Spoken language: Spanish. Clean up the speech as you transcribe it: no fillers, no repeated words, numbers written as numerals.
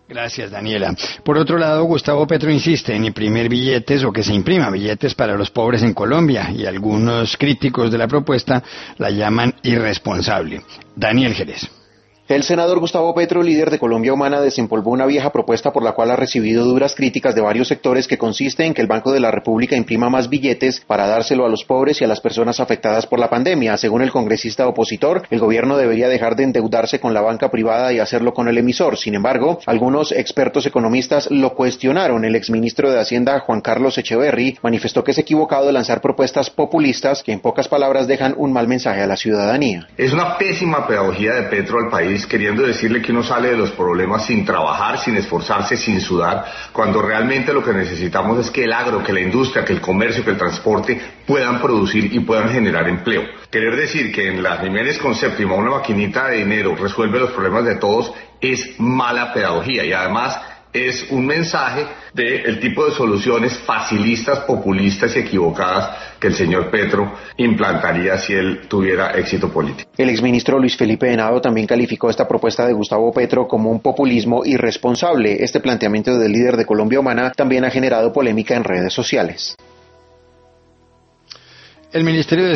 Gracias, Daniela. Por otro lado, Gustavo Petro insiste en imprimir billetes o que se imprima billetes para los pobres en Colombia y algunos críticos de la propuesta la llaman irresponsable. Daniel Jerez. El senador Gustavo Petro, líder de Colombia Humana, desempolvó una vieja propuesta por la cual ha recibido duras críticas de varios sectores que consiste en que el Banco de la República imprima más billetes para dárselo a los pobres y a las personas afectadas por la pandemia. Según el congresista opositor, el gobierno debería dejar de endeudarse con la banca privada y hacerlo con el emisor. Sin embargo, algunos expertos economistas lo cuestionaron. El exministro de Hacienda, Juan Carlos Echeverry, manifestó que es equivocado lanzar propuestas populistas que en pocas palabras dejan un mal mensaje a la ciudadanía. Es una pésima pedagogía de Petro al país, queriendo decirle que uno sale de los problemas sin trabajar, sin esforzarse, sin sudar, cuando realmente lo que necesitamos es que el agro, que la industria, que el comercio, que el transporte puedan producir y puedan generar empleo. Querer decir que en la Jiménez con séptima una maquinita de dinero resuelve los problemas de todos es mala pedagogía y además es un mensaje del tipo de soluciones facilistas, populistas y equivocadas que el señor Petro implantaría si él tuviera éxito político. El exministro Luis Felipe Henao también calificó esta propuesta de Gustavo Petro como un populismo irresponsable. Este planteamiento del líder de Colombia Humana también ha generado polémica en redes sociales. El Ministerio de